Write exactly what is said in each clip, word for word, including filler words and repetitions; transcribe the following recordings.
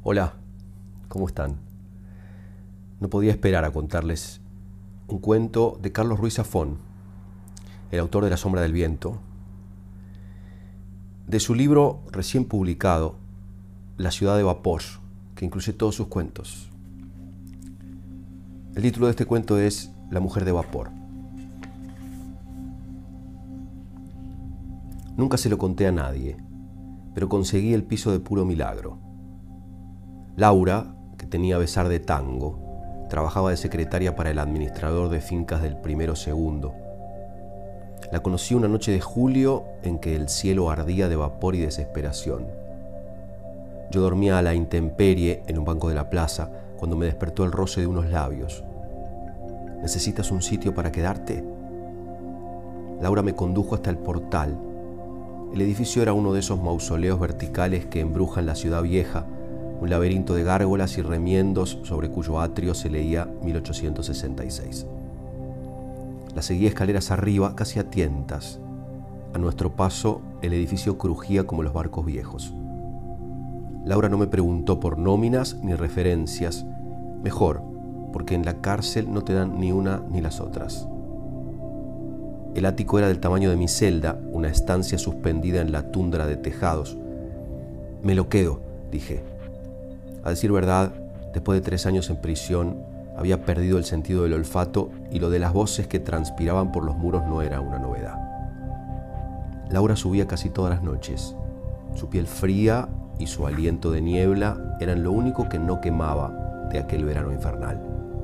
Hola, ¿cómo están? No podía esperar a contarles un cuento de Carlos Ruiz Zafón, el autor de La sombra del viento, de su libro recién publicado, La ciudad de vapor, que incluye todos sus cuentos. El título de este cuento es La mujer de vapor. Nunca se lo conté a nadie, pero conseguí el piso de puro milagro. Laura, que tenía besar de tango, trabajaba de secretaria para el administrador de fincas del primero segundo. La conocí una noche de julio en que el cielo ardía de vapor y desesperación. Yo dormía a la intemperie en un banco de la plaza cuando me despertó el roce de unos labios. ¿Necesitas un sitio para quedarte? Laura me condujo hasta el portal. El edificio era uno de esos mausoleos verticales que embrujan la ciudad vieja, un laberinto de gárgolas y remiendos sobre cuyo atrio se leía mil ochocientos sesenta y seis. La seguí escaleras arriba, casi a tientas. A nuestro paso, el edificio crujía como los barcos viejos. Laura no me preguntó por nóminas ni referencias. Mejor, porque en la cárcel no te dan ni una ni las otras. El ático era del tamaño de mi celda, una estancia suspendida en la tundra de tejados. Me lo quedo, dije. A decir verdad, después de tres años en prisión, había perdido el sentido del olfato y lo de las voces que transpiraban por los muros no era una novedad. Laura subía casi todas las noches. Su piel fría y su aliento de niebla eran lo único que no quemaba de aquel verano infernal.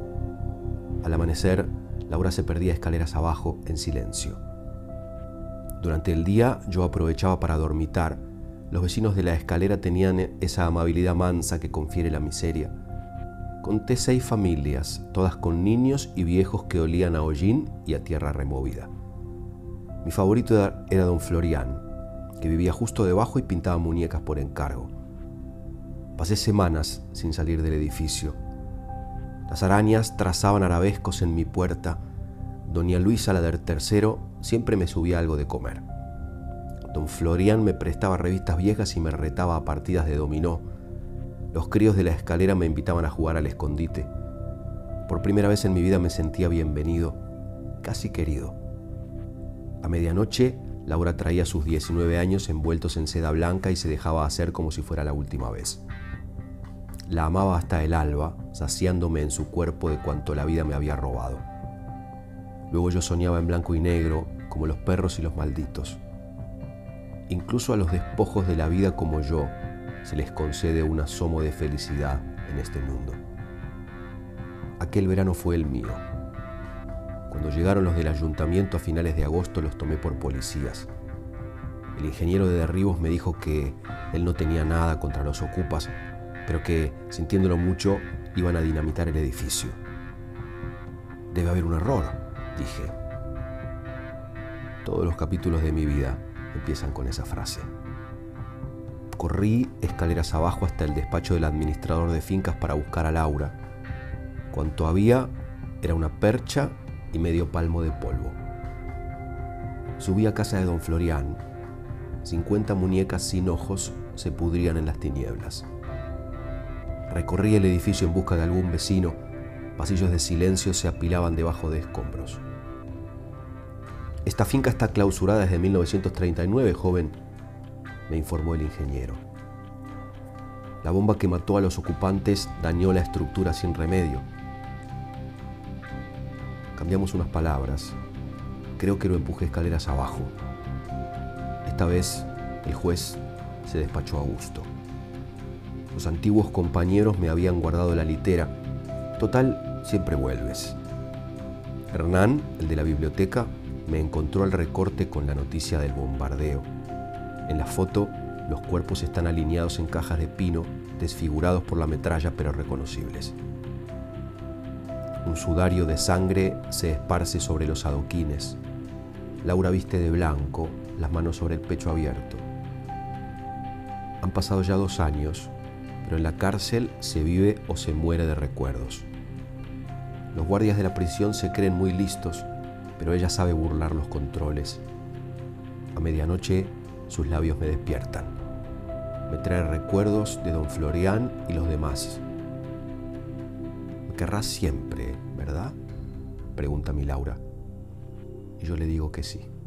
Al amanecer, Laura se perdía escaleras abajo en silencio. Durante el día yo aprovechaba para dormitar. Los vecinos de la escalera tenían esa amabilidad mansa que confiere la miseria. Conté seis familias, todas con niños y viejos que olían a hollín y a tierra removida. Mi favorito era don Florián, que vivía justo debajo y pintaba muñecas por encargo. Pasé semanas sin salir del edificio. Las arañas trazaban arabescos en mi puerta. Doña Luisa, la del tercero, siempre me subía algo de comer. Don Florián me prestaba revistas viejas y me retaba a partidas de dominó. Los críos de la escalera me invitaban a jugar al escondite. Por primera vez en mi vida me sentía bienvenido, casi querido. A medianoche, Laura traía sus diecinueve años envueltos en seda blanca y se dejaba hacer como si fuera la última vez. La amaba hasta el alba, saciándome en su cuerpo de cuanto la vida me había robado. Luego yo soñaba en blanco y negro, como los perros y los malditos. Incluso a los despojos de la vida como yo se les concede un asomo de felicidad en este mundo. Aquel verano fue el mío. Cuando llegaron los del ayuntamiento a finales de agosto los tomé por policías. El ingeniero de derribos me dijo que él no tenía nada contra los ocupas, pero que, sintiéndolo mucho, iban a dinamitar el edificio. Debe haber un error, dije. Todos los capítulos de mi vida empiezan con esa frase. Corrí escaleras abajo hasta el despacho del administrador de fincas para buscar a Laura. Cuanto había era una percha y medio palmo de polvo. Subí a casa de don Florián. Cincuenta muñecas sin ojos se pudrían en las tinieblas. Recorrí el edificio en busca de algún vecino. Pasillos de silencio se apilaban debajo de escombros. Esta finca está clausurada desde mil novecientos treinta y nueve, joven, me informó el ingeniero. La bomba que mató a los ocupantes dañó la estructura sin remedio. Cambiamos unas palabras. Creo que lo empujé escaleras abajo. Esta vez el juez se despachó a gusto. Los antiguos compañeros me habían guardado la litera. Total, siempre vuelves. Hernán, el de la biblioteca, me encontró el recorte con la noticia del bombardeo. En la foto, los cuerpos están alineados en cajas de pino, desfigurados por la metralla pero reconocibles. Un sudario de sangre se esparce sobre los adoquines. Laura viste de blanco, las manos sobre el pecho abierto. Han pasado ya dos años, pero en la cárcel se vive o se muere de recuerdos. Los guardias de la prisión se creen muy listos, pero ella sabe burlar los controles. A medianoche, sus labios me despiertan. Me trae recuerdos de don Florián y los demás. Me querrás siempre, ¿verdad?, pregunta mi Laura. Y yo le digo que sí.